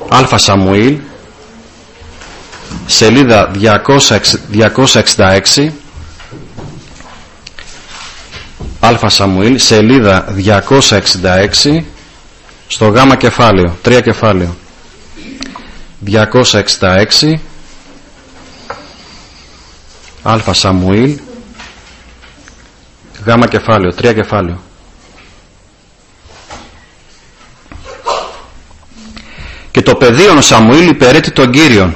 Α Σαμουήλ, σελίδα 266. Α Σαμουήλ, σελίδα 266, στο γάμα κεφάλαιο, 3 κεφάλαιο. 266, Α Σαμουήλ, γάμα κεφάλαιο, 3 κεφάλαιο. Και το παιδίον Σαμουήλ υπερέτει τον Κύριον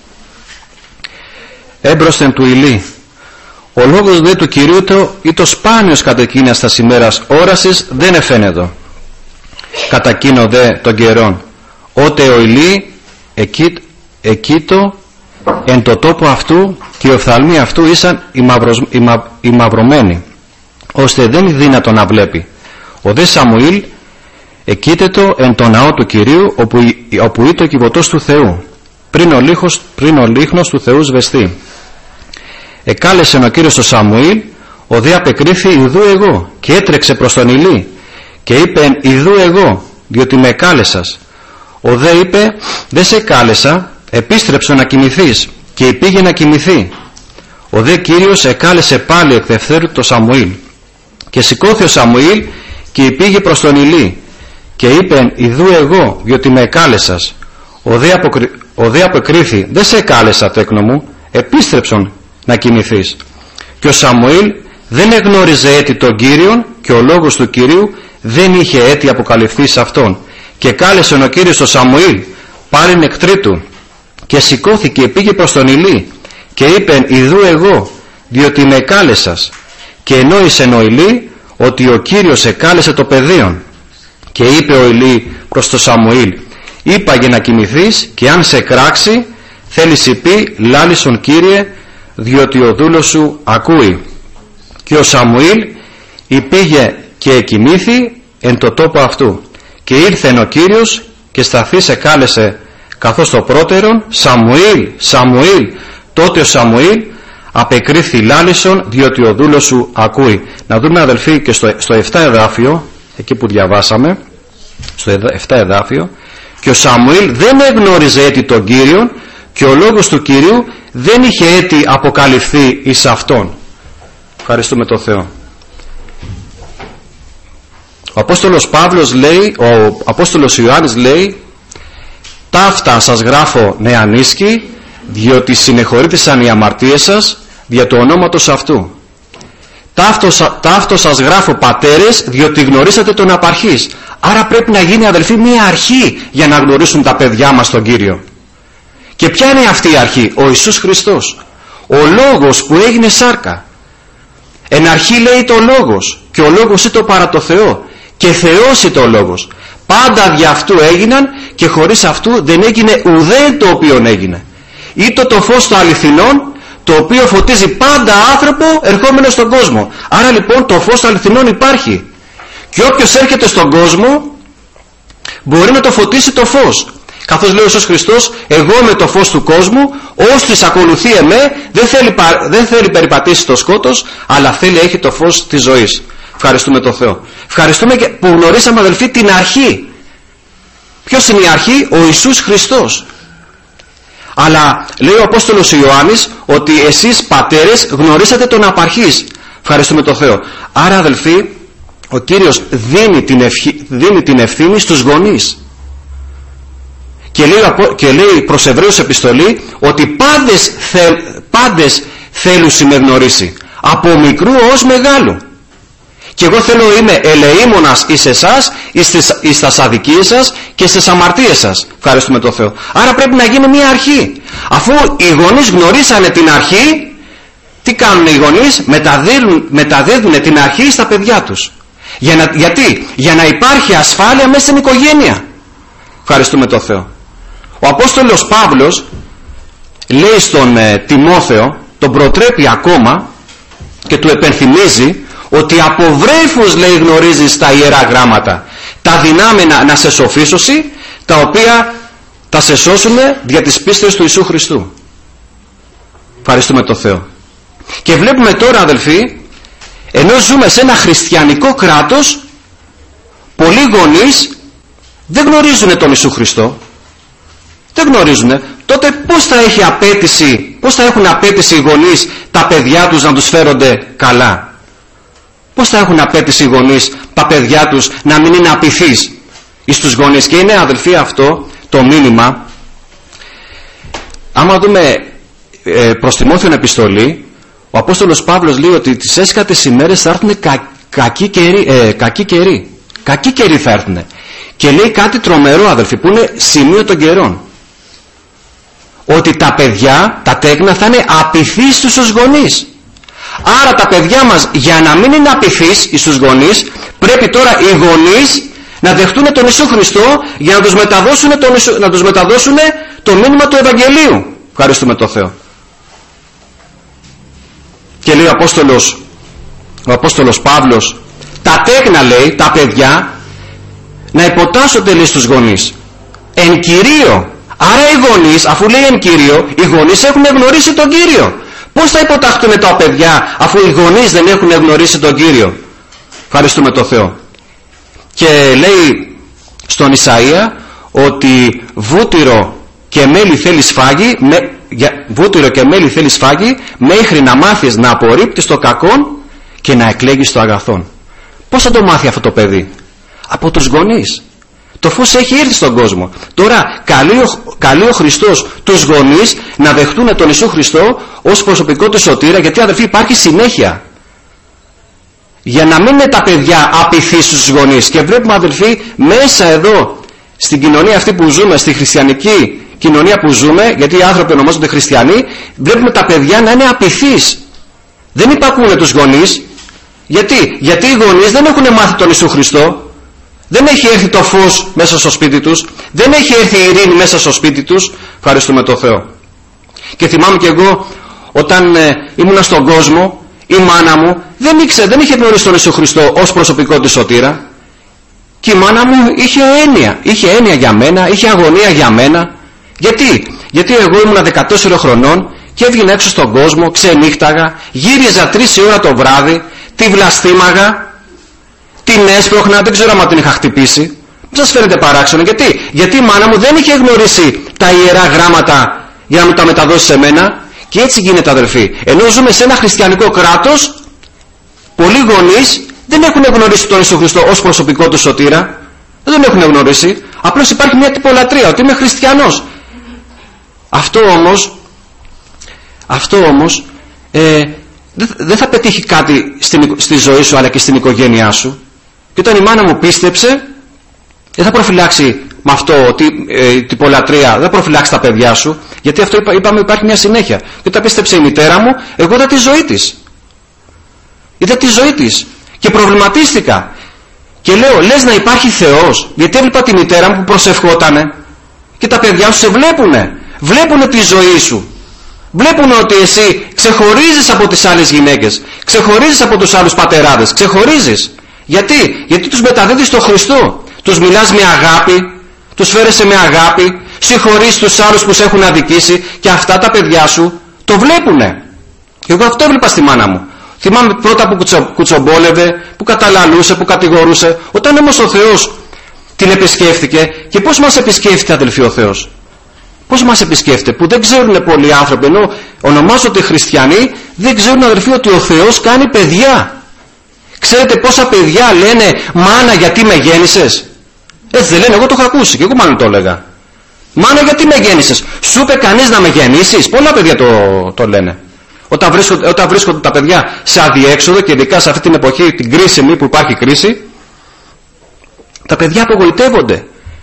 έμπροσθεν του Ηλί. Ο λόγος δε του Κυρίου ή το σπάνιος κατά εκείνας τας ημέρας όρασης δεν εφαίνεται κατά εκείνο δε των καιρών, ότε ο Ηλί εκείτο εν το τόπο αυτού και οι οφθαλμοί αυτού ήσαν οι μαυρωμένοι, ώστε δεν είναι δύνατο να βλέπει. Ο δε Σαμουήλ εκείτετο εν το ναό του Κυρίου, όπου ήτο ο κυβωτός του Θεού, πριν ο λίχνος του Θεού σβεστεί. Εκάλεσε ο Κύριος τον Σαμουήλ, ο δε απεκρίθη ιδού εγώ, και έτρεξε προς τον Ηλί και είπε ιδού εγώ, διότι με εκάλεσας. Ο δε είπε δεν σε κάλεσα, επίστρεψε να κοιμηθείς, και πήγε να κοιμηθεί. Ο δε Κύριος εκάλεσε πάλι εκ δευτέρου το Σαμουήλ, και σηκώθη ο Σαμουήλ και πήγε προς τον Ηλί και είπε ιδού εγώ, διότι με εκάλεσας. Ο δε αποκρίθη δεν σε εκάλεσα, τέκνο μου, επίστρεψον να κοιμηθείς. Και ο Σαμουήλ δεν εγνώριζε έτη τον Κύριον, και ο λόγος του Κυρίου δεν είχε έτη αποκαλυφθεί σε αυτόν. Και κάλεσε ο Κύριος τον Σαμουήλ πάλιν εκ τρίτου, και σηκώθηκε πήγε προς τον Ηλί και είπε ιδού εγώ, διότι με εκάλεσας. Και ενόησε ο Ηλί ότι ο Κύριος εκάλεσε το παιδίον. Και είπε ο Ηλί προς τον Σαμουήλ, είπαγε να κοιμηθείς, και αν σε κράξει θέλεις πει λάλησον Κύριε, διότι ο δούλος σου ακούει. Και ο Σαμουήλ υπήγε και εκοιμήθη εν το τόπο αυτού. Και ήρθεν ο Κύριος και σταθής εκάλεσε καθώς το πρώτερον Σαμουήλ, Σαμουήλ. Τότε ο Σαμουήλ απεκρίθη λάλησον, διότι ο δούλος σου ακούει. Να δούμε, αδελφοί, και στο 7 εδάφιο, εκεί που διαβάσαμε, στο 7 εδάφιο, και ο Σαμουήλ δεν εγνώριζε έτη τον Κύριον, και ο λόγος του Κυρίου δεν είχε έτη αποκαλυφθεί εις αυτόν. Ευχαριστούμε τον Θεό. Ο Απόστολος Παύλος λέει, ο Απόστολος Ιωάννης λέει, ταύτα σας γράφω νεανίσκοι, διότι συνεχωρήθησαν οι αμαρτίες σας δια του ονόματος αυτού. Ταύτο σας γράφω πατέρες, διότι γνωρίσατε τον απαρχής. Άρα πρέπει να γίνει, αδελφοί, μία αρχή για να γνωρίσουν τα παιδιά μας τον Κύριο. Και ποια είναι αυτή η αρχή? Ο Ιησούς Χριστός, ο Λόγος που έγινε σάρκα. Εν αρχή λέει το Λόγος, και ο Λόγος ήταν παρά το Θεό, και Θεός ήταν ο Λόγος. Πάντα δι' αυτού έγιναν, και χωρίς αυτού δεν έγινε ουδέν το οποίο έγινε. Ήτο το φως των αληθινών, το οποίο φωτίζει πάντα άνθρωπο ερχόμενο στον κόσμο. Άρα λοιπόν το φως των αληθινών υπάρχει, και όποιος έρχεται στον κόσμο μπορεί να το φωτίσει το φως. Καθώς λέει ο Ιησούς Χριστός, εγώ είμαι το φως του κόσμου, όστις ακολουθεί εμέ δεν θέλει περιπατήσει το σκότος, αλλά θέλει έχει το φως της ζωής. Ευχαριστούμε τον Θεό. Ευχαριστούμε και που γνωρίσαμε, αδελφοί, την αρχή. Ποιος είναι η αρχή? Ο Ιησούς Χριστός. Αλλά λέει ο Απόστολος Ιωάννης ότι εσείς πατέρες γνωρίσατε τον απαρχής. Ευχαριστούμε τον Θεό. Άρα, αδελφοί, ο Κύριος δίνει την ευθύνη στους γονείς. Και λέει προς Εβραίους επιστολή ότι πάντες θέλουν με γνωρίσει, από μικρού ως μεγάλου. Και εγώ θέλω είμαι ελεήμονας εις εσάς, εις τας αδικίες σας και στις αμαρτίες σας. Ευχαριστούμε τον Θεό. Άρα πρέπει να γίνει μια αρχή. Αφού οι γονείς γνωρίσανε την αρχή, τι κάνουν οι γονείς? Μεταδίδουν την αρχή στα παιδιά τους. Γιατί? Για να υπάρχει ασφάλεια μέσα στην οικογένεια. Ευχαριστούμε τον Θεό. Ο Απόστολος Παύλος λέει στον Τιμόθεο, τον προτρέπει ακόμα και του επενθυμίζει ότι από βρέφους, λέει, γνωρίζεις τα Ιερά Γράμματα, τα δυνάμενα να σε σοφίσωση, τα οποία θα σε σώσουν δια της πίστης του Ιησού Χριστού. Ευχαριστούμε τον Θεό. Και βλέπουμε τώρα, αδελφοί, ενώ ζούμε σε ένα χριστιανικό κράτος, πολλοί γονείς δεν γνωρίζουν τον Ιησού Χριστό. Δεν γνωρίζουν. Τότε πώς θα έχουν απέτηση οι γονείς τα παιδιά τους να τους φέρονται καλά? Πώς θα έχουν απέτηση οι γονείς τα παιδιά τους να μην είναι απειθείς εις τους γονείς? Και είναι, αδελφοί, αυτό το μήνυμα. Άμα δούμε προς Τιμόθεον επιστολή, ο Απόστολος Παύλος λέει ότι τις έσχατες ημέρες θα έρθουν κακοί καιροί. Κακοί καιροί θα έρθουν. Και λέει κάτι τρομερό, αδελφοί, που είναι σημείο των καιρών. Ότι τα παιδιά, τα τέκνα, θα είναι απειθείς στους γονείς. Άρα τα παιδιά μας, για να μην είναι απειθείς στους γονείς, πρέπει τώρα οι γονείς να δεχτούν τον Ιησού Χριστό για να τους μεταδώσουν το μήνυμα του Ευαγγελίου. Ευχαριστούμε τον Θεό. Και λέει ο Απόστολος Παύλος, τα τέκνα, λέει, τα παιδιά να υποτάσσονται, λέει, στους γονείς εν Κυρίω. Άρα οι γονείς, αφού λέει εν Κύριο, οι γονείς έχουν γνωρίσει τον Κύριο. Πώς θα υποταχθούν τα παιδιά αφού οι γονείς δεν έχουν γνωρίσει τον Κύριο? Ευχαριστούμε τον Θεό. Και λέει στον Ισαΐα ότι βούτυρο και μέλι θέλει σφάγι μέχρι να μάθεις να απορρίπτεις το κακόν και να εκλέγεις το αγαθόν. Πώς θα το μάθει αυτό το παιδί? Από τους γονείς. Το φως έχει έρθει στον κόσμο. Τώρα καλεί ο Χριστός τους γονείς να δεχτούν τον Ιησού Χριστό ως προσωπικό του σωτήρα, γιατί, αδελφοί, υπάρχει συνέχεια. Για να μην είναι τα παιδιά απειθείς στους γονείς. Και βλέπουμε, αδελφοί, μέσα εδώ στην κοινωνία αυτή που ζούμε, στη χριστιανική κοινωνία που ζούμε, γιατί οι άνθρωποι ονομάζονται χριστιανοί, βλέπουμε τα παιδιά να είναι απειθείς. Δεν υπακούνε τους γονείς. Γιατί οι γονείς δεν έχουν μάθει τον Ιησού Χριστό. Δεν έχει έρθει το φως μέσα στο σπίτι τους. Δεν έχει έρθει η ειρήνη μέσα στο σπίτι τους. Ευχαριστούμε τον Θεό. Και θυμάμαι και εγώ όταν ήμουνα στον κόσμο, η μάνα μου δεν είχε γνωρίσει τον Ιησού Χριστό ως προσωπικό της σωτήρα. Και η μάνα μου είχε έννοια για μένα, είχε αγωνία για μένα. Γιατί εγώ ήμουνα 14 χρονών και έβγαινα έξω στον κόσμο, ξενύχταγα, γύριζα 3 η ώρα το βράδυ, τη βλαστήμαγα, την έσπρωχνα, δεν ξέρω αν την είχα χτυπήσει. Μην σας φαίνεται παράξενο? Γιατί η μάνα μου δεν είχε γνωρίσει τα ιερά γράμματα για να μου τα μεταδώσει σε μένα. Και έτσι γίνεται, αδελφοί. Ενώ ζούμε σε ένα χριστιανικό κράτος, πολλοί γονείς δεν έχουν γνωρίσει τον Ιησού Χριστό ως προσωπικό του σωτήρα. Δεν τον έχουν γνωρίσει. Απλώς υπάρχει μια τυπολατρεία, ότι είμαι χριστιανός. Αυτό όμως δεν θα πετύχει κάτι στη ζωή σου αλλά και στην οικογένειά σου. Και όταν η μάνα μου πίστεψε, δεν θα προφυλάξει με αυτό την τυπολατρεία, δεν θα προφυλάξει τα παιδιά σου, γιατί αυτό είπαμε υπάρχει μια συνέχεια. Και όταν πίστεψε η μητέρα μου, εγώ είδα τη ζωή της. Είδα τη ζωή της και προβληματίστηκα. Και λέω, λες να υπάρχει Θεός? Γιατί έβλεπα τη μητέρα μου που προσευχότανε και τα παιδιά σου σε βλέπουνε. Βλέπουνε τη ζωή σου. Βλέπουν ότι εσύ ξεχωρίζεις από τις άλλες γυναίκες, ξεχωρίζεις από τους άλλους πατεράδες, ξεχωρίζεις. Γιατί τους μεταδίδεις τον Χριστό. Τους μιλάς με αγάπη, τους φέρεσαι με αγάπη, συγχωρείς τους άλλους που σε έχουν αδικήσει, και αυτά τα παιδιά σου το βλέπουνε. Εγώ αυτό έβλεπα στη μάνα μου. Θυμάμαι πρώτα που κουτσομπόλευε, που καταλαλούσε, που κατηγορούσε. Όταν όμως ο Θεός την επισκέφθηκε, και πώς μας επισκέφθηκε, αδελφοί, ο Θεός? Πώς μας επισκέφτεται? Που δεν ξέρουν πολλοί άνθρωποι, ενώ ονομάζονται χριστιανοί, δεν ξέρουν, αδελφοί, ότι ο Θεός κάνει παιδιά. Ξέρετε πόσα παιδιά λένε, μάνα, γιατί με γέννησες? Έτσι δεν λένε? Εγώ το έχω ακούσει και εγώ μάλλον το έλεγα. Μάνα, γιατί με γέννησες? Σου είπε κανείς να με γεννήσεις? Πολλά παιδιά το λένε. Όταν βρίσκονται τα παιδιά σε αδιέξοδο, και ειδικά σε αυτή την εποχή, την κρίσιμη που υπάρχει κρίση, τα παιδιά απογοητεύονται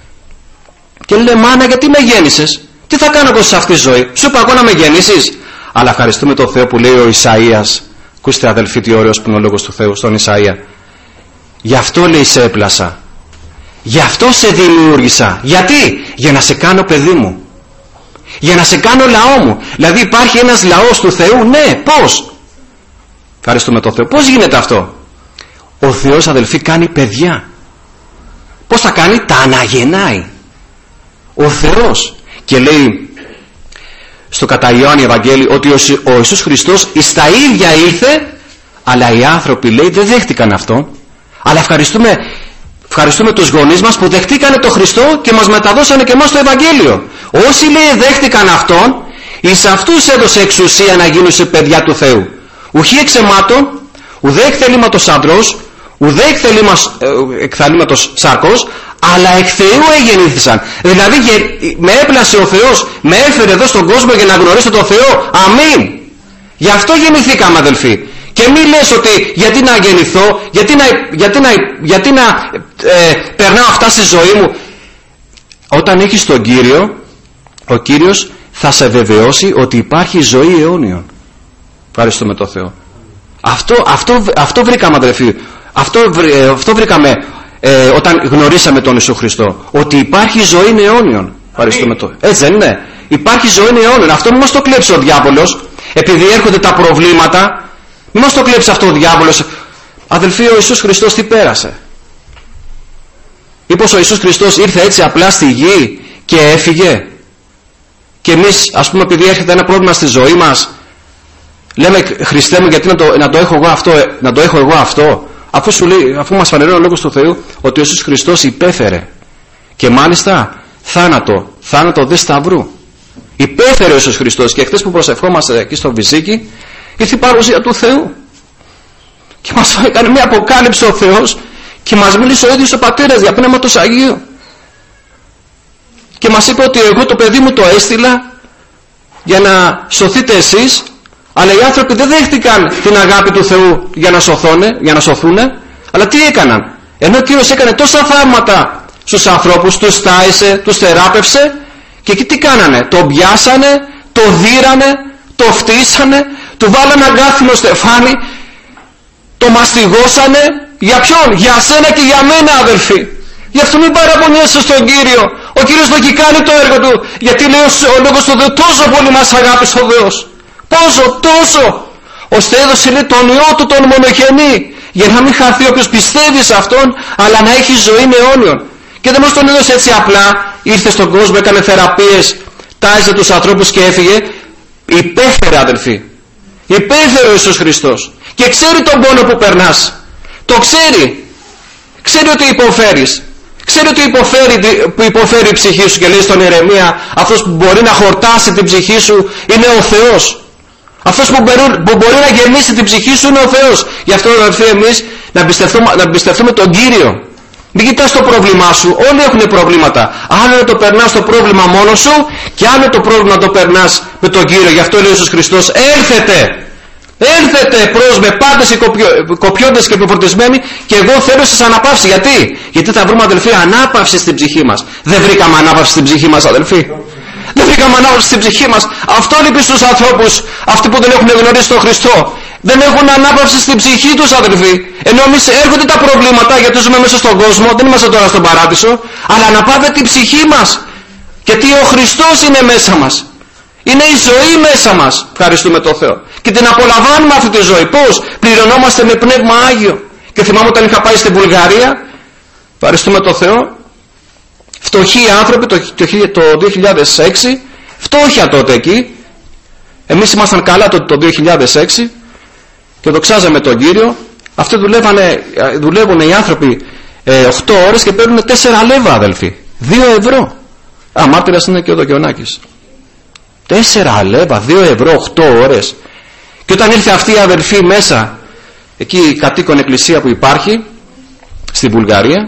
και λένε, μάνα, γιατί με γέννησες? Τι θα κάνω εγώ σε αυτή τη ζωή? Σου είπα εγώ να με γεννήσεις? Αλλά ευχαριστούμε τον Θεό που λέει ο Ισαΐας. Ακούστε, αδελφοί, τι ωραίος που είναι ο λόγος του Θεού στον Ισαΐα. Γι' αυτό, λέει, σε έπλασα. Γι' αυτό σε δημιούργησα. Γιατί? Για να σε κάνω παιδί μου. Για να σε κάνω λαό μου. Δηλαδή υπάρχει ένας λαός του Θεού. Ναι, πώς? Ευχαριστούμε τον Θεό. Πώς γίνεται αυτό? Ο Θεός, αδελφοί, κάνει παιδιά. Πώς θα κάνει? Τα αναγεννάει ο Θεός. Και λέει στο κατά Ιωάννη Ευαγγέλιο ότι ο Ιησούς Χριστός εις τα ίδια ήλθε, αλλά οι άνθρωποι, λέει, δεν δέχτηκαν αυτό. Αλλά ευχαριστούμε τους γονείς μας που δεχτήκανε το Χριστό και μας μεταδώσανε και εμάς το Ευαγγέλιο. Όσοι λέει δέχτηκαν Αυτόν, εις αυτούς έδωσε εξουσία να γίνουν σε παιδιά του Θεού. Ουχή εξαιμάτων, ουδέ εκ θελήματος άντρος, ουδέ εκ θελήματος σάρκος, αλλά εκ Θεού εγεννήθησαν. Δηλαδή με έπλασε ο Θεός, με έφερε εδώ στον κόσμο για να γνωρίσω τον Θεό. Αμήν. Γι' αυτό γεννηθήκαμε, αδελφοί. Και μη λες ότι γιατί να γεννηθώ, γιατί να περνάω αυτά στη ζωή μου. Όταν έχεις τον Κύριο, ο Κύριος θα σε βεβαιώσει ότι υπάρχει ζωή αιώνιον. Ευχαριστούμε τον Θεό. Αυτό βρήκαμε, αδελφοί. Αυτό βρήκαμε όταν γνωρίσαμε τον Ιησού Χριστό. Ότι υπάρχει ζωή αιώνιον. Ευχαριστούμε τον. Έτσι δεν είναι? Υπάρχει ζωή αιώνιον. Αυτό μην μας το κλέψει ο διάβολος. Επειδή έρχονται τα προβλήματα, μην μας το κλέψει αυτό ο διάβολος. Αδελφοί, ο Ιησούς Χριστός τι πέρασε? Μήπως ο Ιησούς Χριστός ήρθε έτσι απλά στη γη και έφυγε? Και εμείς, ας πούμε, επειδή έρχεται ένα πρόβλημα στη ζωή μας, λέμε, Χριστέ μου, γιατί να το έχω εγώ αυτό, αφού μας φανερώνει ο Λόγος του Θεού ότι ο Ιησούς Χριστός υπέφερε, και μάλιστα θάνατο δε σταυρού. Υπέφερε ο Ιησούς Χριστός. Και χθες που προσευχόμαστε εκεί στο Βυζίκι, ήρθε η παρουσία του Θεού και μας έκανε μια αποκάλυψη ο Θεός και μας μίλησε ο ίδιος ο Πατέρας για Πνεύματος Αγίου και μας είπε ότι εγώ το παιδί μου το έστειλα για να σωθείτε εσείς, αλλά οι άνθρωποι δεν δέχτηκαν την αγάπη του Θεού για να σωθούν, αλλά τι έκαναν? Ενώ ο Κύριος έκανε τόσα θαύματα στους ανθρώπους, τους τάισε, τους θεράπευσε, και εκεί τι κάνανε? Το πιάσανε, το δίρανε, το φτύσανε, του βάλανε αγκάθινο στεφάνι, το μαστιγώσανε. Για ποιον? Για σένα και για μένα, αδελφοί. Γι' αυτό μην παραπονιέσαι στον Κύριο. Ο Κύριος το έχει κάνει το έργο του, γιατί λέει ο Λόγος του Θεού, τόσο πολύ μας αγάπησε ο Θεός. Τόσο, ώστε έδωσε, λέει, τον Υιό του τον μονογενή, για να μην χαθεί όποιος πιστεύει σε Αυτόν, αλλά να έχει ζωή αιώνιον. Και δεν μας τον έδωσε έτσι απλά, ήρθε στον κόσμο, έκανε θεραπείες, τάιζε τους ανθρώπους και έφυγε. Υπέφερε, αδελφοί. Υπέφερε ο Ιησούς Χριστός. Και ξέρει τον πόνο που περνάς. Το ξέρει. Ξέρει ότι υποφέρεις. Ξέρει ότι υποφέρει η ψυχή σου, και λέει στον Ιερεμία, αυτός που μπορεί να χορτάσει την ψυχή σου είναι ο Θεός. Αυτός που μπορεί να γεμίσει την ψυχή σου είναι ο Θεός. Γι' αυτό, αδελφοί, εμείς να πιστευτούμε τον Κύριο. Μην κοιτάς το πρόβλημά σου. Όλοι έχουν προβλήματα. Άλλο να το περνάς το πρόβλημα μόνος σου, και άλλο το πρόβλημα να το περνάς με τον Κύριο. Γι' αυτό λέει ο Ιησούς Χριστός, έρθετε προς με, πάντες οι κοπιώντες και επιφορτισμένοι, και εγώ θέλω σας αναπαύσει. Γιατί θα βρούμε, αδελφοί, ανάπαυση στην ψυχή μας. Δεν βρήκαμε ανάπαυση στην ψυχή μας, αδελφοί. Δεν βρήκαμε ανάπαυση στην ψυχή μας. Αυτό λείπει στους ανθρώπους, αυτοί που δεν έχουν γνωρίσει τον Χριστό. Δεν έχουν ανάπαυση στην ψυχή τους, αδελφοί. Ενώ εμείς έρχονται τα προβλήματα, γιατί ζούμε μέσα στον κόσμο, δεν είμαστε τώρα στον παράδεισο, αλλά αναπαύεται την ψυχή μας. Γιατί ο Χριστός είναι μέσα μας. Είναι η ζωή μέσα μας. Ευχαριστούμε τον Θεό. Και την απολαμβάνουμε αυτή τη ζωή. Πώς? Πληρωνόμαστε με Πνεύμα Άγιο. Και θυμάμαι όταν είχα πάει στη Βουλγαρία, ευχαριστούμε τον Θεό, φτωχοί άνθρωποι το 2006, φτώχεια τότε εκεί. Εμείς ήμασταν καλά το 2006 και δοξάζαμε τον Κύριο. Αυτοί δουλεύουν οι άνθρωποι 8 ώρες και παίρνουν 4 λέβα, αδελφοί. 2 ευρώ. Μάρτυρας είναι και ο Δοκιονάκης. 4 λέβα, 2 ευρώ, 8 ώρες. Και όταν ήρθε αυτή η αδελφή μέσα, εκεί η κατοίκον εκκλησία που υπάρχει στη Βουλγαρία,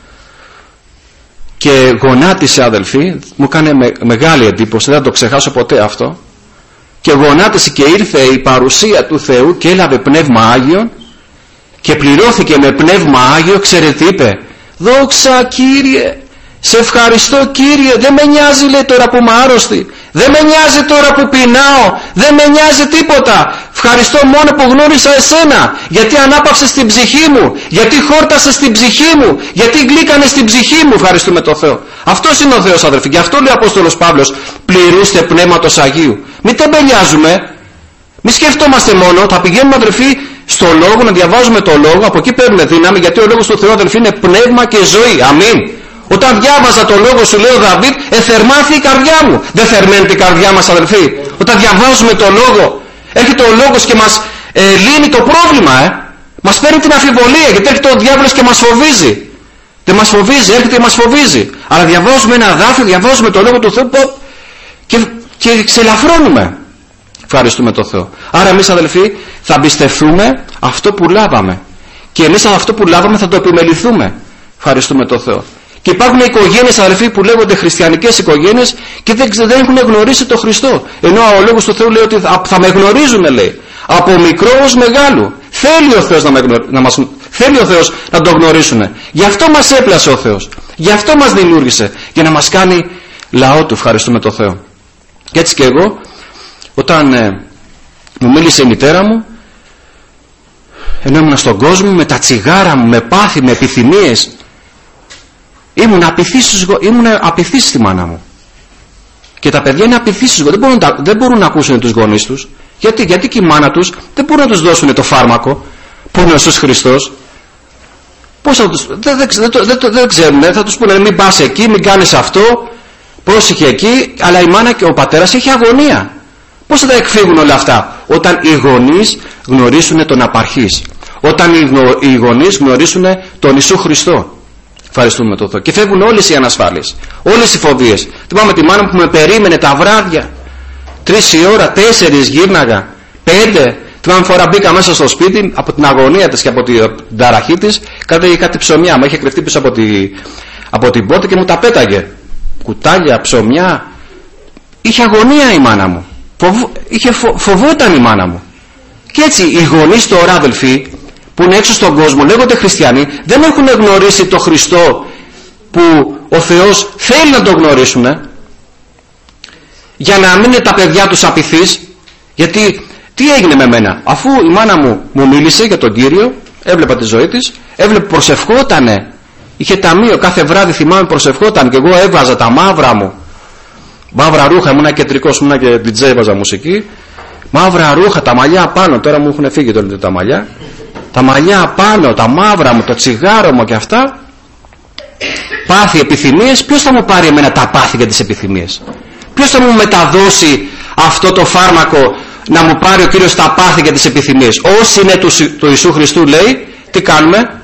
και γονάτισε, αδελφή, μου έκανε μεγάλη εντύπωση, δεν θα το ξεχάσω ποτέ αυτό, και γονάτισε και ήρθε η παρουσία του Θεού και έλαβε Πνεύμα Άγιον και πληρώθηκε με Πνεύμα Άγιο. Ξέρετε τι είπε? Δόξα Κύριε, σε ευχαριστώ Κύριε, δεν με νοιάζει, λέει, τώρα που είμαι άρρωστη, δεν με νοιάζει τώρα που πεινάω, δεν με νοιάζει τίποτα. Ευχαριστώ μόνο που γνώρισα εσένα, γιατί ανάπαυσες την ψυχή μου, γιατί χόρτασες την ψυχή μου, γιατί γλύκανες την ψυχή μου. Ευχαριστούμε τον Θεό. Αυτός είναι ο Θεός, αδελφοί. Γι' αυτό λέει ο Απόστολος Παύλος, πληρούστε Πνεύματος Αγίου. Μην τεμπελιάζουμε, μην σκεφτόμαστε μόνο, θα πηγαίνουμε, αδελφοί, στο Λόγο, να διαβάζουμε το Λόγο, από εκεί παίρνουμε δύναμη, γιατί ο Λόγος του Θεού, αδελφοί, είναι πνεύμα και ζωή. Αμήν. Όταν διάβαζα το Λόγο, σου λέει ο Δαβίδ, εθερμάθη η καρδιά μου. Δεν θερμαίνεται η καρδιά μας, αδελφοί? Όταν διαβάζουμε το Λόγο, έρχεται ο Λόγος και μας λύνει το πρόβλημα, μας παίρνει την αμφιβολία, γιατί έρχεται ο διάβολος και μας φοβίζει. Δεν μας φοβίζει, έρχεται και μας φοβίζει. Αλλά διαβάζουμε ένα δάφιο, διαβάζουμε το Λόγο του Θεού, και εξελαφρώνουμε. Ευχαριστούμε τον Θεό. Άρα εμείς, αδελφοί, θα εμπιστευτούμε αυτό που λάβαμε, και εμείς αυτό που λάβαμε θα το επιμεληθούμε. Ευχαριστούμε τον Θεό. Και υπάρχουν οικογένειες, αδελφοί, που λέγονται χριστιανικές οικογένειες και δεν έχουν γνωρίσει τον Χριστό, ενώ ο Λόγος του Θεού λέει ότι θα με γνωρίζουν, λέει, από μικρό ως μεγάλου. Θέλει ο Θεός θέλει ο Θεός να τον γνωρίσουν. Γι' αυτό μας έπλασε ο Θεός, γι' αυτό μας δημιούργησε, για να μας κάνει λαό του. Ευχαριστούμε τον Θεό. Και έτσι και εγώ, όταν μου μίλησε η μητέρα μου, ενώ ήμουν στον κόσμο με τα τσιγάρα μου, με πάθη, με επιθυμίες, ήμουν απειθής στη μάνα μου. Και τα παιδιά είναι απειθείς, δεν μπορούν να ακούσουν τους γονείς τους. Γιατί και η μάνα τους δεν μπορούν να τους δώσουν το φάρμακο που είναι ο Ιησούς Χριστός. Πώς θα τους, δεν ξέρουν, θα τους πούνε μην πας εκεί, μην κάνεις αυτό, πρόσεχε εκεί, αλλά η μάνα και ο πατέρας έχει αγωνία. Πώς θα τα εκφύγουν όλα αυτά? Όταν οι γονείς γνωρίσουν τον απαρχής, όταν οι γονείς γνωρίσουν τον Ιησού Χριστό. Ευχαριστούμε τον Θεό. Και φεύγουν όλες οι ανασφάλειες, όλες οι φοβίες. Θυμάμαι τη μάνα μου που με περίμενε τα βράδια, 3 η ώρα, 4 γύρναγα, 5. Θυμάμαι φορά μπήκα μέσα στο σπίτι από την αγωνία της και από την ταραχή της, κάτι ψωμιά. Με είχε κρυφτεί πίσω από την πόρτα και μου τα πέταγε. Κουτάλια, ψωμιά. Είχε αγωνία η μάνα μου. Φοβόταν η μάνα μου. Και έτσι οι γονείς τώρα, αδελφοί, που είναι έξω στον κόσμο, λέγονται χριστιανοί, δεν έχουν γνωρίσει το Χριστό που ο Θεός θέλει να τον γνωρίσουν, για να μην είναι τα παιδιά τους απειθείς. Γιατί τι έγινε με μένα? Αφού η μάνα μου μίλησε για τον Κύριο, έβλεπα τη ζωή της, προσευχότανε, είχε ταμείο, κάθε βράδυ θυμάμαι προσευχόταν, και εγώ έβαζα τα μαύρα μου, μαύρα ρούχα, ήμουν κεντρικός, ήμουν και DJ, έβαζα μουσική, μαύρα ρούχα, τα μαλλιά πάνω, τώρα μου έχουν φύγει τώρα τα μαλλιά, τα μαλλιά πάνω, τα μαύρα μου, το τσιγάρο μου και αυτά. Πάθη, επιθυμίες. Ποιος θα μου πάρει εμένα τα πάθη για τις επιθυμίες? Ποιος θα μου μεταδώσει αυτό το φάρμακο να μου πάρει ο Κύριος τα πάθη για τις επιθυμίες? Όσοι είναι του Ιησού Χριστού, λέει, τι κάνουμε?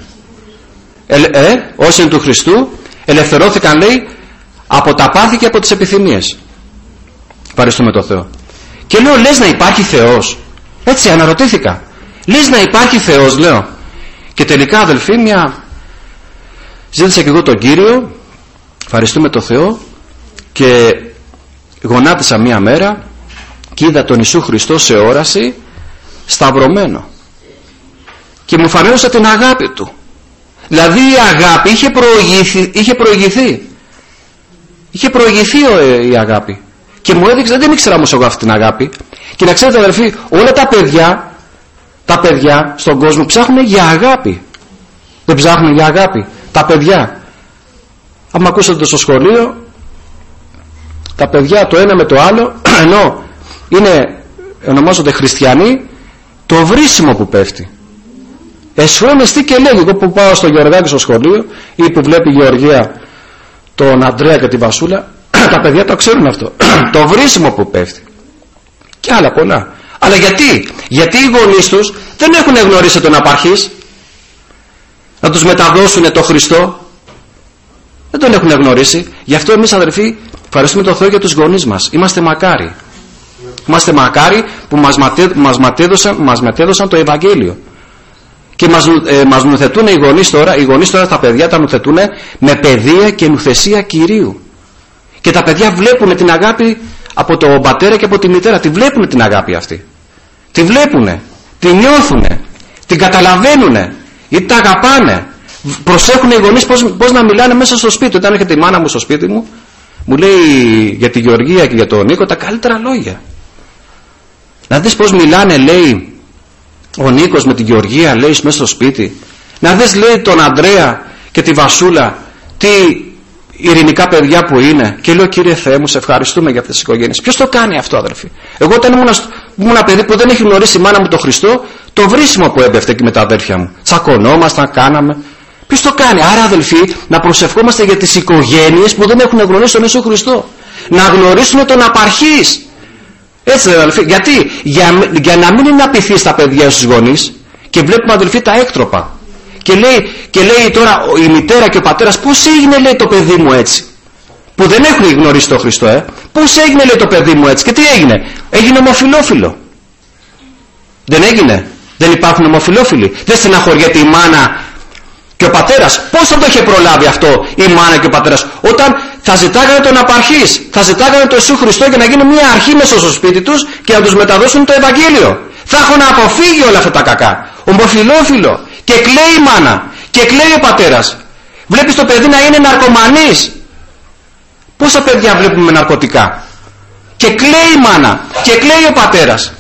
Όσοι είναι του Χριστού ελευθερώθηκαν, λέει, από τα πάθη και από τις επιθυμίες. Ευχαριστούμε τον Θεό. Και λέω, λες να υπάρχει Θεός? Έτσι αναρωτήθηκα. Λες να υπάρχει Θεός, λέω. Και τελικά, αδελφοί, ζήτησα και εγώ τον Κύριο, ευχαριστούμε τον Θεό, και γονάτισα μία μέρα και είδα τον Ιησού Χριστό σε όραση σταυρωμένο, και μου φανέρωσε την αγάπη του. Δηλαδή η αγάπη είχε προηγηθεί η αγάπη, και μου έδειξε, δεν ήξερα όμως εγώ αυτή την αγάπη. Και να ξέρετε, αδελφοί, όλα τα παιδιά στον κόσμο ψάχνουν για αγάπη. Δεν ψάχνουν για αγάπη τα παιδιά? Αν ακούσατε στο σχολείο, τα παιδιά το ένα με το άλλο, ενώ ονομάζονται χριστιανοί, το βρίσιμο που πέφτει. Εσφρόνες και λέγει. Εγώ που πάω στο Γεωργάκη στο σχολείο, ή που βλέπει η Γεωργία τον Αντρέα και τη Βασούλα, τα παιδιά το ξέρουν αυτό. Το βρίσιμο που πέφτει. Και άλλα πολλά. Αλλά γιατί οι γονείς τους δεν έχουν γνωρίσει τον απαρχής, να τους μεταδώσουν το Χριστό. Δεν τον έχουν γνωρίσει. Γι' αυτό εμείς, αδερφοί, ευχαριστούμε τον Θεό για τους γονείς μας. Είμαστε μακάρι. Είμαστε μακάρι που μας μετέδωσαν το Ευαγγέλιο. Και μας νουθετούν οι γονείς τώρα, τα παιδιά τα νουθετούν με παιδεία και νουθεσία Κυρίου. Και τα παιδιά βλέπουν την αγάπη από τον πατέρα και από τη μητέρα. Τη βλέπουν την αγάπη αυτή. Τη βλέπουν, τη νιώθουν, την καταλαβαίνουν, γιατί τα αγαπάνε. Προσέχουν οι γονείς πώς να μιλάνε μέσα στο σπίτι. Όταν έρχεται η μάνα μου στο σπίτι μου, μου λέει για τη Γεωργία και για τον Νίκο τα καλύτερα λόγια. Να δεις πώς μιλάνε, λέει, ο Νίκος με τη Γεωργία, λέει, μέσα στο σπίτι. Να δεις, λέει, τον Ανδρέα και τη Βασούλα, τι ειρηνικά παιδιά που είναι. Και λέω, Κύριε Θεέ μου, σε ευχαριστούμε για αυτές τις οικογένειες. Ποιος το κάνει αυτό, αδερφοί? Εγώ όταν ήμουν παιδί που δεν έχει γνωρίσει η μάνα μου τον Χριστό, το βρίσιμο που έμπεφτε και με τα αδέρφια μου, τσακωνόμασταν, κάναμε. Ποιος το κάνει? Άρα, αδελφοί, να προσευχόμαστε για τις οικογένειες που δεν έχουν γνωρίσει τον Ιησού Χριστό. Να γνωρίσουν τον απαρχής. Έτσι, αδελφοί. Γιατί? Για να μην είναι απειθείς τα παιδιά στους γονείς. Και βλέπουμε, αδελφοί, τα έκτροπα. Και λέει τώρα η μητέρα και ο πατέρας, πώς έγινε, λέει, το παιδί μου έτσι? Που δεν έχουν γνωρίσει τον Χριστό, Πώς έγινε, λέει, το παιδί μου έτσι? Και τι έγινε? Έγινε ομοφυλόφιλο. Δεν έγινε? Δεν υπάρχουν ομοφυλόφιλοι? Δεν στεναχωριέται η μάνα και ο πατέρας? Πώς θα το είχε προλάβει αυτό η μάνα και ο πατέρας, όταν θα ζητάγανε τον απαρχής, θα ζητάγανε τον Ιησού Χριστό για να γίνει μια αρχή μέσα στο σπίτι τους και να τους μεταδώσουν το Ευαγγέλιο? Θα έχουν αποφύγει όλα αυτά τα κακά. Ομοφυλόφιλο. Και κλαίει η μάνα και κλαίει ο πατέρας. Βλέπεις το παιδί να είναι ναρκωμανής. Πόσα παιδιά βλέπουμε με ναρκωτικά? Και κλαίει η μάνα και κλαίει ο πατέρας.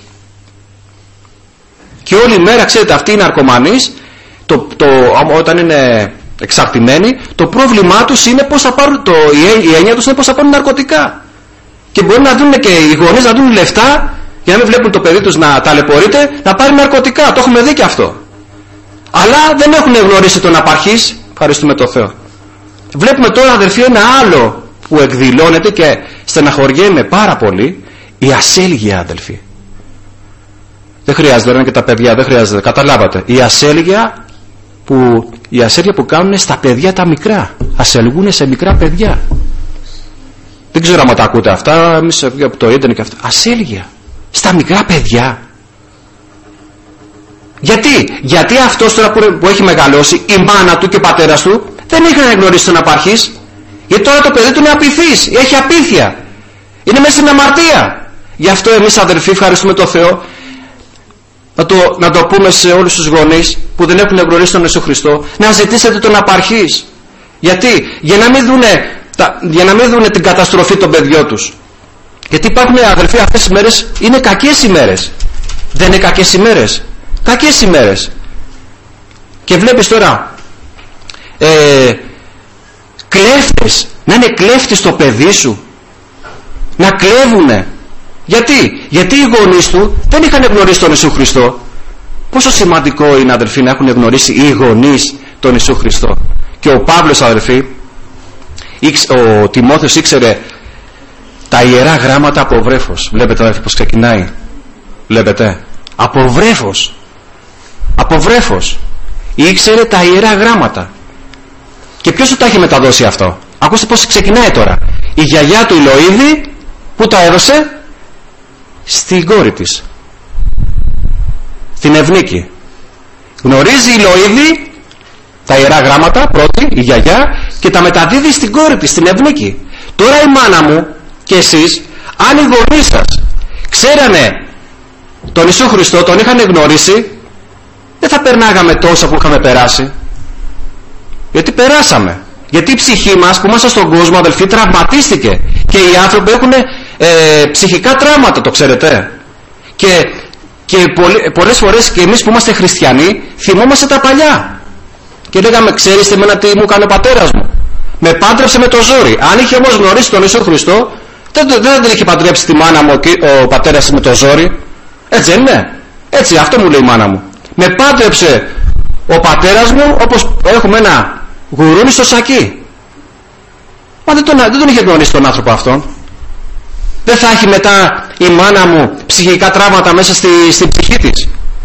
Και όλη η μέρα, ξέρετε, αυτοί οι ναρκωμανείς, όταν είναι εξαρτημένοι, το πρόβλημά τους είναι πώς θα πάρουν, η έννοια τους είναι πώς θα πάρουν ναρκωτικά. Και μπορεί να δουν και οι γονείς να δουν λεφτά για να μην βλέπουν το παιδί τους να ταλαιπωρείται, να πάρει ναρκωτικά. Το έχουμε δει και αυτό. Αλλά δεν έχουν γνωρίσει τον απαρχής. Ευχαριστούμε τον Θεό. Βλέπουμε τώρα, αδερφοί, ένα άλλο που εκδηλώνεται και στεναχωριέμαι πάρα πολύ. Η ασέλγεια, αδελφοί. Δεν χρειάζεται να είναι και τα παιδιά, δεν χρειάζεται. Καταλάβατε. Η ασέλγεια που κάνουν στα παιδιά τα μικρά. Ασελγούν σε μικρά παιδιά. Δεν ξέρω αν τα ακούτε αυτά. Εμείς από το ίντερνετ και αυτά. Ασέλγεια. Στα μικρά παιδιά. Γιατί αυτός τώρα που έχει μεγαλώσει, η μάνα του και ο πατέρας του δεν είχαν γνωρίσει τον απαρχής? Γιατί τώρα το παιδί του είναι απειθής, έχει απίθεια, είναι μέσα στην αμαρτία. Γι' αυτό εμείς, αδερφοί, ευχαριστούμε τον Θεό, να το πούμε σε όλους τους γονείς που δεν έχουν γνωρίσει τον Ιησού Χριστό, να ζητήσετε τον απαρχής. Γιατί? Για να μην δούνε την καταστροφή των παιδιών τους. Γιατί υπάρχουν, αδερφοί, αυτές οι μέρες είναι κακές ημέρες. Δεν είναι κακές ημέρες? Κακές ημέρες. Και βλέπεις τώρα κλέφτες, να είναι κλέφτης το παιδί σου, να κλέβουνε. Γιατί οι γονείς του δεν είχαν γνωρίσει τον Ιησού Χριστό. Πόσο σημαντικό είναι, αδελφοί, να έχουν γνωρίσει οι γονείς τον Ιησού Χριστό. Και ο Παύλος, αδελφοί, ο Τιμόθεος ήξερε τα ιερά γράμματα από βρέφος. Βλέπετε, αδελφοί, πως ξεκινάει? Βλέπετε? Από βρέφος. Από βρέφος. Ήξερε τα ιερά γράμματα. Και ποιος του τα έχει μεταδώσει αυτό? Ακούστε πως ξεκινάει τώρα. Η γιαγιά του, η Λοΐδη, που τα έδωσε? Στην κόρη της, την Ευνίκη. Γνωρίζει η Λοΐδη τα ιερά γράμματα πρώτη, η γιαγιά, και τα μεταδίδει στην κόρη της, την Ευνίκη. Τώρα η μάνα μου και εσείς, αν οι γονείς σας ξέρανε τον Ιησού Χριστό, τον είχαν γνωρίσει, δεν θα περνάγαμε τόσα που είχαμε περάσει. Γιατί περάσαμε. Γιατί η ψυχή μας που είμαστε στον κόσμο, αδελφοί, τραυματίστηκε. Και οι άνθρωποι έχουν ψυχικά τραύματα, το ξέρετε. Και πολλές φορές και εμείς που είμαστε χριστιανοί θυμόμαστε τα παλιά. Και λέγαμε, ξέρεις εμένα τι μου έκανε ο πατέρας μου? Με πάντρεψε με το ζόρι. Αν είχε όμως γνωρίσει τον Ιησού Χριστό, δεν είχε παντρέψει τη μάνα μου ο πατέρας με το ζόρι. Έτσι δεν είναι? Έτσι, αυτό μου λέει η μάνα μου. Με πάντρεψε ο πατέρας μου όπως έχουμε ένα γουρούνι στο σακί. Μα δεν τον είχε γνωρίσει τον άνθρωπο αυτόν. Δεν θα έχει μετά η μάνα μου ψυχικά τραύματα μέσα στην ψυχή της?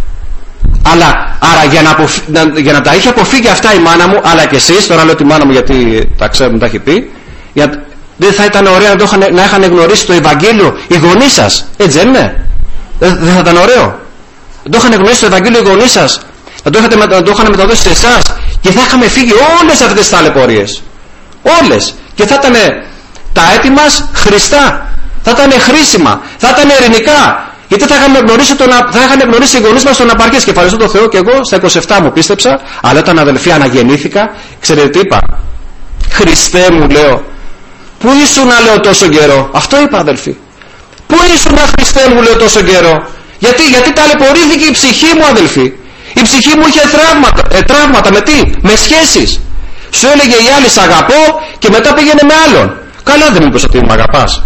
Άρα για να τα είχε αποφύγει αυτά η μάνα μου, αλλά και εσείς, τώρα λέω τη μάνα μου γιατί τα ξέρουμε, τα έχει πει, δεν θα ήταν ωραία να είχαν γνωρίσει το Ευαγγέλιο οι γονείς σας? Έτσι δεν είναι? Δεν θα ήταν ωραίο? Το είχαν γνωρίσει το Ευαγγέλιο οι γονείς σας, να το είχαν μεταδώσει σε εσάς, και θα είχαμε φύγει όλες αυτές τις ταλαιπωρίες. Όλες. Και θα ήταν τα έτη μας χρηστά, θα ήταν χρήσιμα, θα ήταν ειρηνικά. Γιατί θα είχαν γνωρίσει οι γονείς μας τον απαρχές. Και ευχαριστώ τον Θεό, και εγώ στα 27 μου πίστεψα, αλλά όταν, αδελφοί, αναγεννήθηκα, ξέρετε τι είπα? Χριστέ μου, λέω, πού ήσουν, λέω, τόσο καιρό? Αυτό είπα, αδελφοί. Πού ήσουν, Χριστέ μου, λέω, τόσο καιρό? Γιατί ταλαιπωρήθηκε η ψυχή μου, αδελφοί. Η ψυχή μου είχε τραύματα με τι? Με σχέσεις. Σου έλεγε η άλλη σ' αγαπώ και μετά πήγαινε με άλλον. Καλά, δεν μου είπες ότι με αγαπάς?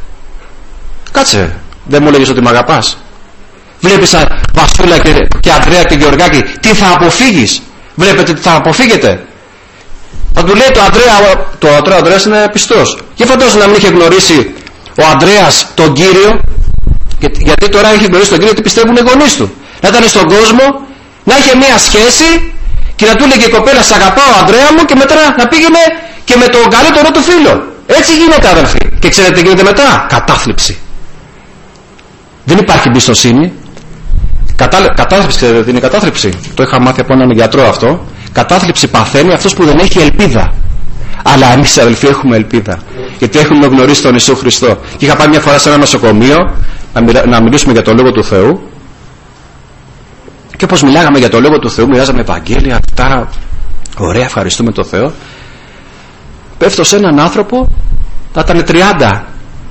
Κάτσε, δεν μου έλεγες ότι με αγαπάς? Βλέπεις Βασούλα και Ανδρέα και Γεωργάκη, τι θα αποφύγεις? Βλέπετε τι θα αποφύγετε? Θα του λέει ο Ανδρέας είναι πιστός. Και φαντάζομαι να μην είχε γνωρίσει ο Ανδρέας τον Κύριο, γιατί τώρα έχει γνωρίσει τον Κύριο, γιατί πιστεύουν οι γονείς του. Να ήταν στον κόσμο, να είχε μία σχέση και να του έλεγε η κοπέλα, σ' αγαπάω, Ανδρέα μου, και μετά να πήγαινε και με τον καλύτερο του φίλο. Έτσι γίνεται, αδελφοί. Και ξέρετε τι γίνεται μετά? Κατάθλιψη. Δεν υπάρχει εμπιστοσύνη. Κατάθλιψη, ξέρετε τι είναι κατάθλιψη? Το είχα μάθει από έναν γιατρό αυτό. Κατάθλιψη παθαίνει αυτός που δεν έχει ελπίδα. Αλλά εμείς, αδελφοί, έχουμε ελπίδα. Γιατί έχουμε γνωρίσει τον Ιησού Χριστό. Και είχα πάει μια φορά σε ένα νοσοκομείο να μιλήσουμε για το Λόγο του Θεού. Και όπως μιλάγαμε για το Λόγο του Θεού, μοιράζαμε Ευαγγέλια, αυτά. Ωραία, ευχαριστούμε τον Θεό. Πέφτω σε έναν άνθρωπο, θα ήταν 30.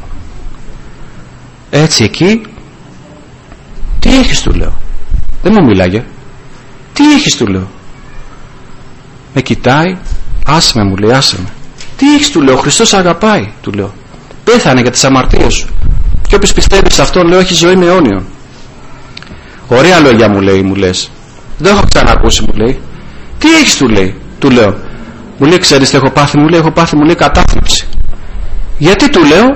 Έτσι εκεί. Τι έχεις, του λέω? Δεν μου μιλάγε. Τι έχεις, του λέω? Με κοιτάει. Άσε με, μου λέει, άσε με. Τι έχεις, του λέω? Ο Χριστός αγαπάει, του λέω. Πέθανε για τις αμαρτίες σου. Και όποιος πιστεύει σε αυτόν, λέω, έχει ζωή με αιώνιον. Ωραία λόγια, μου λέει, μου λες. Δεν έχω ξανακούσει, μου λέει. Τι έχεις, του λέει? Του λέω. Μου λέει, ξέρεις τι έχω πάθει? Μου λέει, έχω πάθει, μου λέει, κατάθλιψη. Γιατί, του λέω?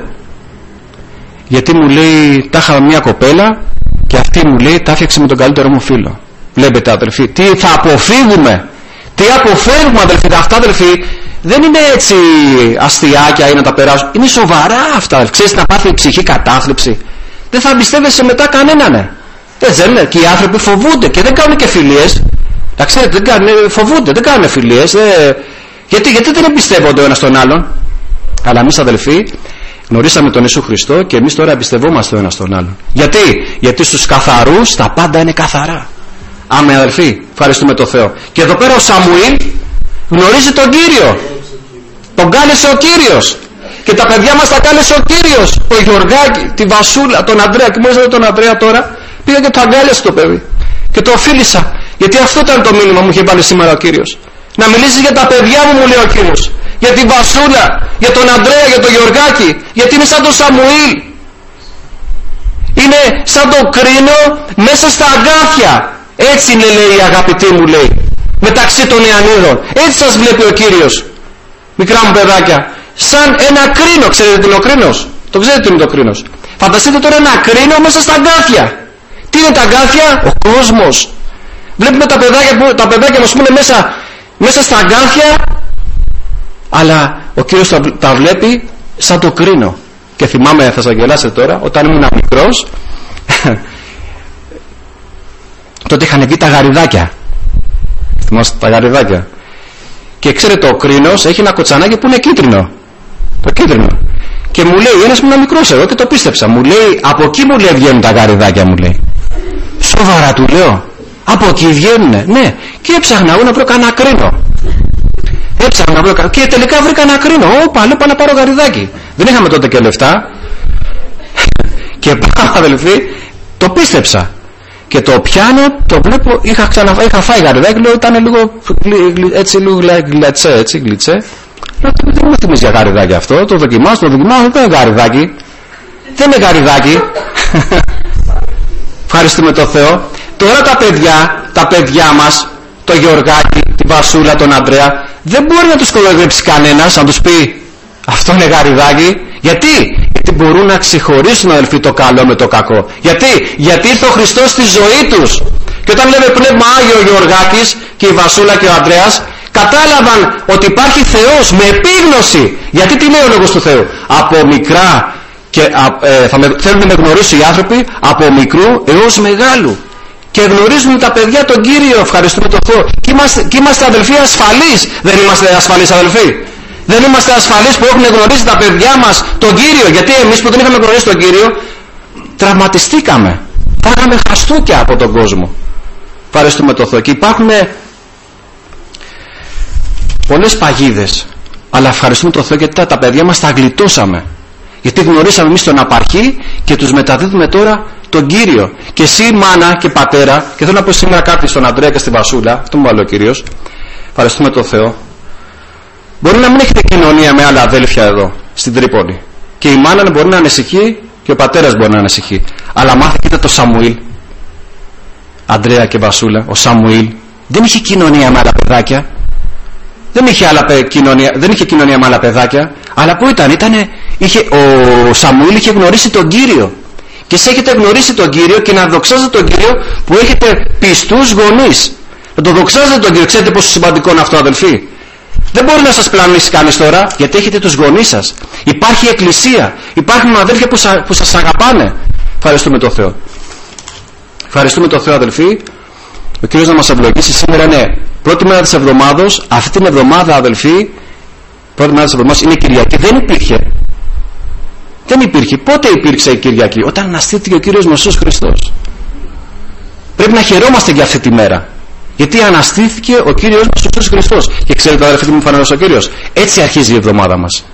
Γιατί, μου λέει, τα είχα μια κοπέλα και αυτή, μου λέει, τα έφτιαξε με τον καλύτερο μου φίλο. Βλέπετε, αδελφοί, τι θα αποφύγουμε? Τι αποφεύγουμε, αδελφοί? Αυτά, αδελφοί, δεν είναι έτσι αστιάκια ή να τα περάσουν. Είναι σοβαρά αυτά. Ξέρεις, να πάθει η ψυχή κατάθλιψη, δεν θα εμπιστεύεσαι μετά κανέναν. Έτσι δεν είναι? Και οι άνθρωποι φοβούνται και δεν κάνουν και φιλίες. Τα ξέρετε, φοβούνται, δεν κάνουν φιλίες. Γιατί δεν εμπιστεύονται ο ένας τον άλλον? Αλλά εμείς, αδελφοί, γνωρίσαμε τον Ιησού Χριστό και εμείς τώρα εμπιστευόμαστε ο ένας τον άλλον. Γιατί στους καθαρούς τα πάντα είναι καθαρά. Άμε, αδελφοί, ευχαριστούμε τον Θεό. Και εδώ πέρα ο Σαμουήλ γνωρίζει τον Κύριο. Τον κάλεσε ο Κύριος. Και τα παιδιά μας τα κάλεσε ο Κύριος. Το Γιωργάκη, τη Βασούλα, τον Ανδρέα. Και μόλις τον Ανδρέα τώρα, πήγα και το αγκάλεσε το παιδί. Και το φίλησα. Γιατί αυτό ήταν το μήνυμα μου είχε βάλει σήμερα ο Κύριος. Να μιλήσεις για τα παιδιά μου λέει ο Κύριος. Για τη Βασούλα, για τον Ανδρέα, για τον Γιωργάκη. Γιατί είναι σαν τον Σαμουήλ. Είναι σαν το κρίνο μέσα στα αγκάθια. Έτσι είναι, λέει, αγαπητοί μου, λέει, μεταξύ των νεανίδων. Έτσι σας βλέπει ο Κύριος, μικρά μου παιδάκια. Σαν ένα κρίνο. Ξέρετε τι είναι ο κρίνος? Το ξέρετε τι είναι το κρίνος? Φανταστείτε τώρα ένα κρίνο μέσα στα αγκάθια. Τι είναι τα αγκάθια? Ο κόσμος. Βλέπουμε τα παιδάκια μας που είναι μέσα στα αγκάθια, αλλά ο Κύριος τα βλέπει σαν το κρίνο. Και θυμάμαι, θα σας γελάσετε τώρα, όταν ήμουν μικρός, τότε είχαν βγει τα γαριδάκια. Θυμάστε τα γαριδάκια? Και ξέρετε, ο κρίνος έχει ένα κοτσανάκι που είναι κίτρινο. Το κίτρινο. Και μου λέει ένας που είναι μικρός, εγώ και το πίστεψα. Μου λέει, από εκεί, μου λέει, βγαίνουν τα γαριδάκια, μου λέει. Σοβαρά, του λέω? Από εκεί βγαίνουνε? Ναι. Και έψαχνα να βρω κανένα κρίνο. Και τελικά βρήκα ένα κρίνο. Όπα, λέω, πάω να πάρω γαριδάκι. Δεν είχαμε τότε και λεφτά. Και πάω, αδελφοί, το πίστεψα. Και το πιάνω, το βλέπω, είχα φάει γαριδάκι, λέω, ήταν λίγο γλατσέ, έτσι, γλιτσέ. Δεν μου θυμίζει για γαριδάκι αυτό, το δοκιμάζω, δεν είναι γαριδάκι. Δεν είναι γαριδάκι. Ευχαριστούμε τον Θεό. Τώρα τα παιδιά μας, το Γιωργάκη, τη Βασούλα, τον Ανδρέα, δεν μπορεί να τους κοροϊδέψει κανένας, να τους πει αυτό είναι γαριδάκι. Γιατί μπορούν να ξεχωρίσουν, αδελφοί, το καλό με το κακό. Γιατί ήρθε ο Χριστός στη ζωή τους. Και όταν λέμε Πνεύμα Άγιο ο Γιωργάκης και η Βασούλα και ο Ανδρέας, κατάλαβαν ότι υπάρχει Θεός με επίγνωση. Γιατί τι λέει ο Λόγος του Θεού? Από μικρά, και θέλουν να με γνωρίσουν οι άνθρωποι από μικρού έως μεγάλου. Και γνωρίζουν τα παιδιά τον Κύριο, ευχαριστούμε τον Θεό. Και είμαστε, αδελφοί, ασφαλείς. Δεν είμαστε ασφαλείς, αδελφοί? Δεν είμαστε ασφαλείς που έχουν γνωρίσει τα παιδιά μας τον Κύριο? Γιατί εμείς που δεν είχαμε γνωρίσει τον Κύριο, τραυματιστήκαμε. Φάγαμε χαστούκια από τον κόσμο. Ευχαριστούμε τον Θεό. Και υπάρχουν πολλές παγίδες. Αλλά ευχαριστούμε τον Θεό γιατί τα παιδιά μας τα γλιτώσαμε. Γιατί γνωρίσαμε εμείς τον απαρχή και τους μεταδίδουμε τώρα τον Κύριο. Και εσύ, μάνα και πατέρα, και θέλω να πω σήμερα κάτι στον Ανδρέα και στη Βασούλα, αυτό μου βάλει ο Κύριος, ευχαριστούμε τον Θεό. Μπορεί να μην έχετε κοινωνία με άλλα αδέλφια εδώ στην Τρίπολη. Και η μάνα μπορεί να ανησυχεί και ο πατέρας μπορεί να ανησυχεί. Αλλά μάθετε το Σαμουήλ, Ανδρέα και Βασούλα, ο Σαμουήλ δεν είχε κοινωνία με άλλα παιδάκια. Δεν είχε κοινωνία με άλλα παιδάκια. Αλλά που ο Σαμουήλ είχε γνωρίσει τον Κύριο. Και εσείς έχετε γνωρίσει τον Κύριο και να δοξάζετε τον Κύριο που έχετε πιστούς γονείς. Να το δοξάζετε τον Κύριο. Ξέρετε πόσο σημαντικό είναι αυτό, αδελφοί? Δεν μπορεί να σας πλανήσει κανείς τώρα, γιατί έχετε τους γονείς σας. Υπάρχει εκκλησία, υπάρχουν αδέλφια που σας αγαπάνε. Ευχαριστούμε τον Θεό. Ευχαριστούμε τον Θεό, αδελφοί. Ο Κύριος να μας ευλογήσει. Σήμερα είναι πρώτη μέρα της εβδομάδος. Αυτή την εβδομάδα, αδελφοί, πρώτη μέρα της εβδομάδας είναι Κυριακή. Δεν υπήρχε. Πότε υπήρξε η Κυριακή? Όταν αναστήθηκε ο Κύριος μας Ιησούς Χριστός. Πρέπει να χαιρόμαστε για αυτή τη μέρα. Γιατί αναστήθηκε ο Κύριος μας Ιησούς Χριστός. Και ξέρετε, αδελφοί, τι μου φανέρωσε ο Κύριος? Έτσι αρχίζει η εβδομάδα μας.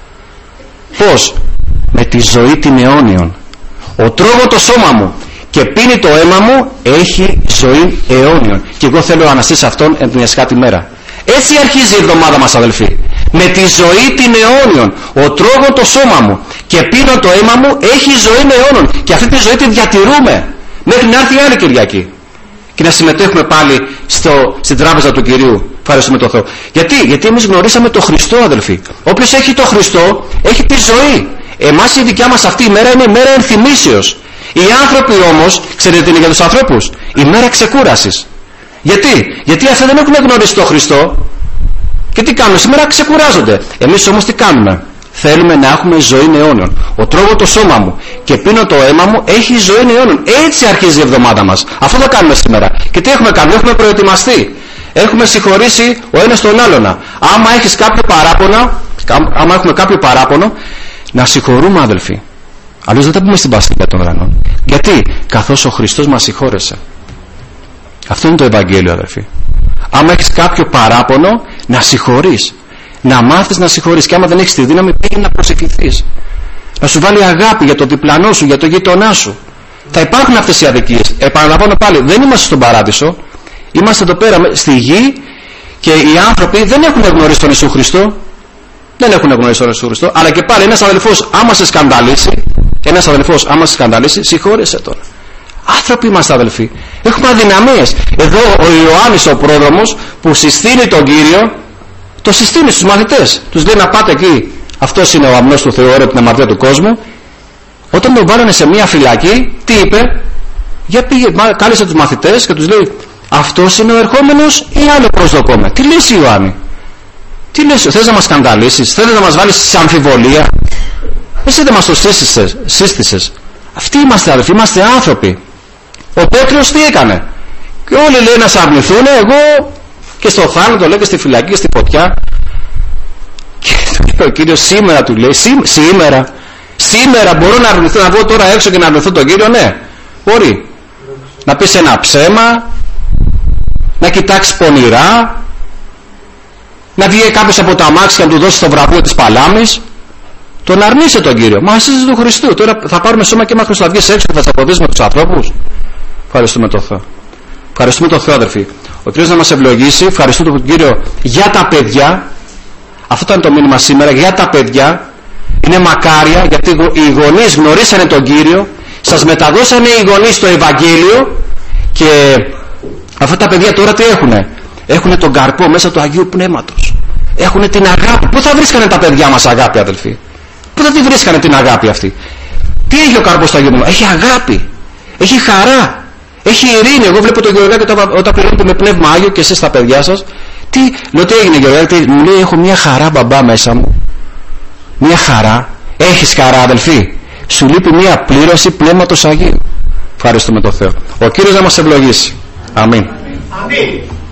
Πώς? Με τη ζωή την αιώνιον. Ο τρώγω το σώμα μου και πίνει το αίμα μου έχει ζωή αιώνιον. Και εγώ θέλω να αναστήσω αυτόν εν την εσχάτη μέρα. Έτσι αρχίζει η εβδομάδα μας, αδελφοί. Με τη ζωή την αιώνιον. Ο τρώγω το σώμα μου και πίνω το αίμα μου έχει ζωή αιώνιον. Και αυτή τη ζωή τη διατηρούμε μέχρι να έρθει η άλλη Κυριακή. Και να συμμετέχουμε πάλι στην τράπεζα του Κυρίου. Ευχαριστούμε τον Θεό. Γιατί εμείς γνωρίσαμε τον Χριστό, αδελφοί. Όποιος έχει τον Χριστό έχει τη ζωή. Εμάς η δικιά μας αυτή η μέρα είναι η μέρα ενθυμήσεως. Οι άνθρωποι όμως, ξέρετε τι είναι για τους ανθρώπους? Η μέρα ξεκούρασης. Γιατί αυτοί δεν έχουν γνωρίσει τον Χριστό. Και τι κάνουν? Σήμερα ξεκουράζονται. Εμείς όμως τι κάνουμε? Θέλουμε να έχουμε ζωή αιώνιον. Ο τρώγω το σώμα μου και πίνω το αίμα μου έχει ζωή αιώνιον. Έτσι αρχίζει η εβδομάδα μας. Αυτό θα κάνουμε σήμερα. Και τι έχουμε κάνει? Έχουμε προετοιμαστεί. Έχουμε συγχωρήσει ο ένας τον άλλον. Άμα έχεις κάποιο παράπονο, άμα έχουμε κάποιο παράπονο, να συγχωρούμε, αδελφοί. Αλλιώς δεν θα πούμε στην Παστήλια των Ουρανών. Γιατί? Καθώς ο Χριστός μας συγχώρεσε. Αυτό είναι το Ευαγγέλιο, αδελφοί. Άμα έχεις κάποιο παράπονο, να συγχωρείς. Να μάθεις να συγχωρείς. Και άμα δεν έχεις τη δύναμη, πήγαινε να προσευχηθείς. Να σου βάλει αγάπη για τον διπλανό σου, για τον γείτονά σου. Θα υπάρχουν αυτές οι αδικίες. Επαναλαμβάνω πάλι, δεν είμαστε στον παράδεισο. Είμαστε εδώ πέρα στη γη και οι άνθρωποι δεν έχουν γνωρίσει τον Ιησού Χριστό. Δεν έχουν γνωρίσει τον Ιησού Χριστό. Αλλά και πάλι ένας αδελφός, άμα σε σκανδαλίσει, συγχώρεσαι τώρα. Άνθρωποι είμαστε, αδελφοί. Έχουμε αδυναμίες. Εδώ ο Ιωάννης ο πρόδρομος που συστήνει τον Κύριο, το συστήνει στους μαθητές. Τους λέει να πάτε εκεί. Αυτός είναι ο αμνός του Θεού, την αμαρτία του κόσμου. Όταν τον βάλανε σε μια φυλακή, τι είπε? Κάλεσε τους μαθητές και τους λέει, αυτός είναι ο ερχόμενος ή άλλο προσδοκούμε? Τι λες, Ιωάννη? Τι λες? Θες να μας σκανδαλίσεις? Θέλεις να μας βάλεις σε αμφιβολία? Εσύ δεν μας το σύστησες. Αυτοί είμαστε, αδελφοί, είμαστε άνθρωποι. Ο Πέτρος τι έκανε? Και όλοι λέει να σε αρνηθούν, εγώ και στο θάνατο, λέει, και στη φυλακή και στη φωτιά. Και του λέει ο Κύριος, σήμερα του λέει, σήμερα μπορώ να αρνηθώ, να βγω τώρα έξω και να αρνηθώ τον Κύριο? Ναι, μπορεί. Να πεις ένα ψέμα, να κοιτάξεις πονηρά, να βγει κάποιος από τα αμάξι και να του δώσει το βραβείο της παλάμης. Τον αρνείσαι τον Κύριο. Μα εσύ είσαι του Χριστού. Τώρα θα πάρουμε σώμα και μάχος, θα βγεις έξω και θα τσακωθείς τους ανθρώπους. Ευχαριστούμε τον Θεό. Ευχαριστούμε τον Θεό, αδερφοί. Ο Κύριος να μας ευλογήσει. Ευχαριστούμε τον Κύριο για τα παιδιά. Αυτό ήταν το μήνυμα σήμερα. Για τα παιδιά. Είναι μακάρια, γιατί οι γονείς γνωρίσανε τον Κύριο. Σας μεταδώσανε οι γονείς το Ευαγγέλιο. Και αυτά τα παιδιά τώρα τι έχουνε? Έχουνε τον καρπό μέσα του Αγίου Πνεύματος. Έχουνε την αγάπη. Πού θα βρίσκανε τα παιδιά μας αγάπη, αδελφοί? Πού θα τη βρίσκανε την αγάπη αυτή? Τι έχει ο καρπός του Αγίου Πνεύματος? Έχει αγάπη. Έχει χαρά. Έχει ειρήνη. Εγώ βλέπω τον Γεωργάκη όταν πληρώνετε με πνεύμα Άγιο και εσείς τα παιδιά σας. Λέω, τι έγινε, Γεωργάκη? Μου λέει, έχω μια χαρά, μπαμπά, μέσα μου. Μια χαρά. Έχεις χαρά, αδελφοί? Σου λείπει μια πλήρωση πνεύματος Αγίου. Ευχαριστούμε τον Θεό. Ο Κύριος να μας ευλογήσει. Αμήν. Αμήν.